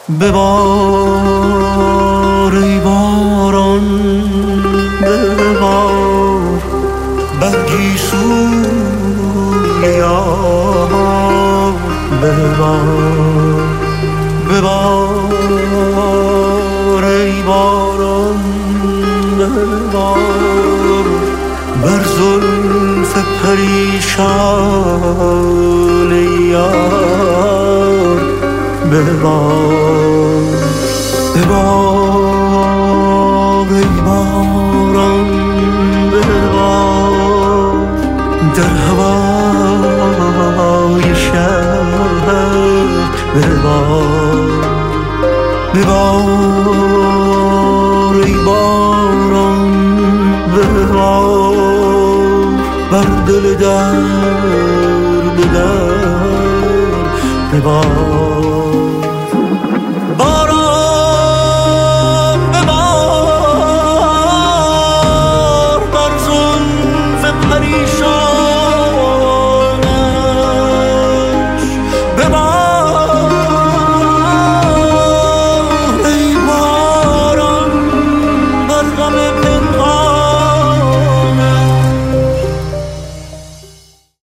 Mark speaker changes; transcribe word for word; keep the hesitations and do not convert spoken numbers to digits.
Speaker 1: ببار ای باران ببار برگی سوی یار ببار ببار ای باران ببار بر زلف پریشان یار ببار ببار ای باران ببار در هوای شهر ببار ببار ای باران ببار بر دل در بدر ببار